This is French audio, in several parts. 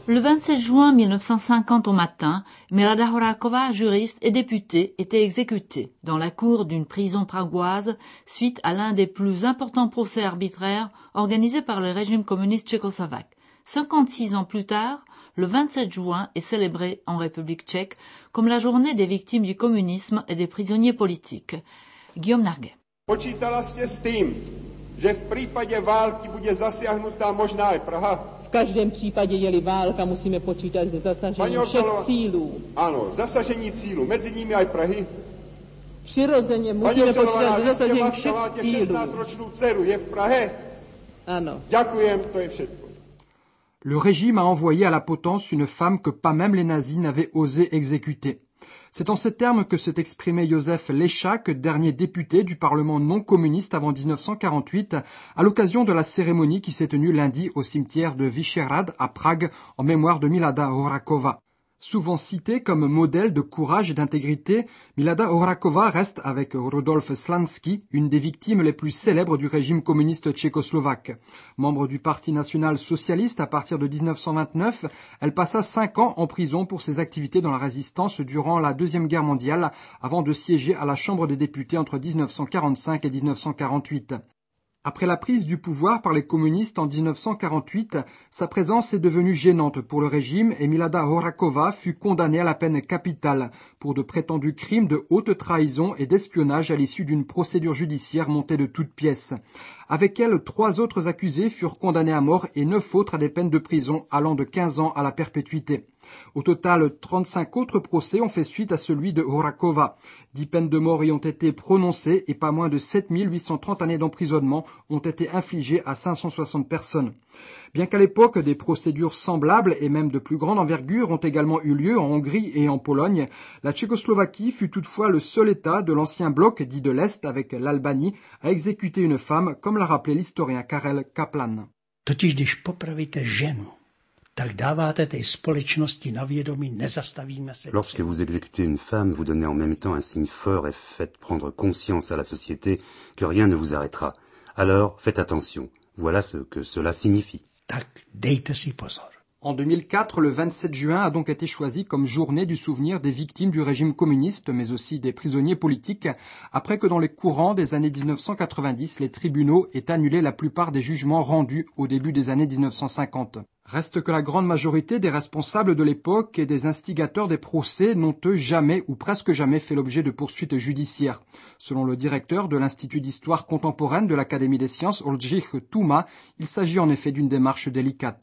Le 27 juin 1950 au matin, Milada Horáková, juriste et députée, était exécutée dans la cour d'une prison pragoise suite à l'un des plus importants procès arbitraires organisés par le régime communiste tchécoslovaque. 56 ans plus tard, le 27 juin est célébré en République tchèque comme la journée des victimes du communisme et des prisonniers politiques. Guillaume Narguet. Počítala jste s tím, že v případě války bude zasiahnutá možná i Praha? V každém případě, je-li válka, musíme počítat se zasažením všech cílů. Ano, zasažení cílů, mezi nimi i Prahy. Přirozeně musíme počítat se zasažením všech cílů. 16-ročnou dceru je v Prahe? Ano. Ďakujem, to je všetko. Le régime a envoyé à la potence une femme que pas même les nazis n'avaient osé exécuter. C'est en ces termes que s'est exprimé Josef Lešák, dernier député du Parlement non communiste avant 1948, à l'occasion de la cérémonie qui s'est tenue lundi au cimetière de Vyšehrad à Prague en mémoire de Milada Horáková. Souvent citée comme modèle de courage et d'intégrité, Milada Horáková reste, avec Rudolf Slansky, une des victimes les plus célèbres du régime communiste tchécoslovaque. Membre du Parti national socialiste à partir de 1929, elle passa 5 ans en prison pour ses activités dans la résistance durant la Deuxième Guerre mondiale, avant de siéger à la Chambre des députés entre 1945 et 1948. Après la prise du pouvoir par les communistes en 1948, sa présence est devenue gênante pour le régime et Milada Horáková fut condamnée à la peine capitale pour de prétendus crimes de haute trahison et d'espionnage à l'issue d'une procédure judiciaire montée de toutes pièces. Avec elle, 3 autres accusés furent condamnés à mort et 9 autres à des peines de prison allant de 15 ans à la perpétuité. Au total, 35 autres procès ont fait suite à celui de Horáková. 10 peines de mort y ont été prononcées et pas moins de 7830 années d'emprisonnement ont été infligées à 560 personnes. Bien qu'à l'époque, des procédures semblables et même de plus grande envergure ont également eu lieu en Hongrie et en Pologne, la Tchécoslovaquie fut toutefois le seul État de l'ancien bloc dit de l'Est avec l'Albanie à exécuter une femme, comme l'a rappelé l'historien Karel Kaplan. Totiž když popravíte ženu, tak dáváte té společnosti na vědomí, nezastavíme se. Lorsque vous exécutez une femme, vous donnez en même temps un signe fort et faites prendre conscience à la société que rien ne vous arrêtera. Alors, faites attention. Voilà ce que cela signifie. Tak dejte si pozor. En 2004, le 27 juin a donc été choisi comme journée du souvenir des victimes du régime communiste, mais aussi des prisonniers politiques, après que dans les courants des années 1990, les tribunaux aient annulé la plupart des jugements rendus au début des années 1950. Reste que la grande majorité des responsables de l'époque et des instigateurs des procès n'ont eux jamais ou presque jamais fait l'objet de poursuites judiciaires. Selon le directeur de l'Institut d'histoire contemporaine de l'Académie des sciences, Oldřich Tuma, il s'agit en effet d'une démarche délicate.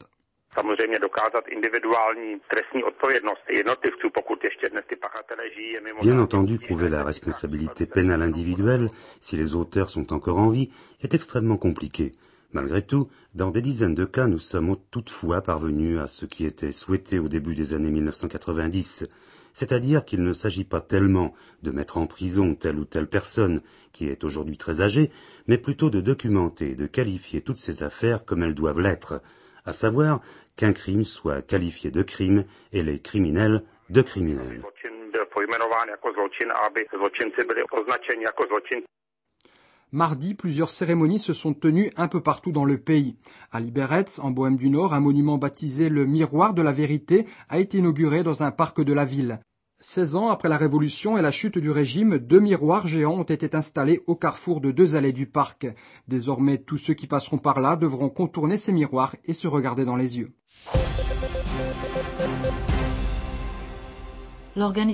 Bien entendu, prouver la responsabilité pénale individuelle, si les auteurs sont encore en vie, est extrêmement compliqué. Malgré tout, dans des dizaines de cas, nous sommes toutefois parvenus à ce qui était souhaité au début des années 1990, c'est-à-dire qu'il ne s'agit pas tellement de mettre en prison telle ou telle personne qui est aujourd'hui très âgée, mais plutôt de documenter et de qualifier toutes ces affaires comme elles doivent l'être, à savoir qu'un crime soit qualifié de crime et les criminels de criminels. Mardi, plusieurs cérémonies se sont tenues un peu partout dans le pays. À Liberec, en Bohême du Nord, un monument baptisé le Miroir de la Vérité a été inauguré dans un parc de la ville. 16 ans après la Révolution et la chute du régime, 2 miroirs géants ont été installés au carrefour de 2 allées du parc. Désormais, tous ceux qui passeront par là devront contourner ces miroirs et se regarder dans les yeux.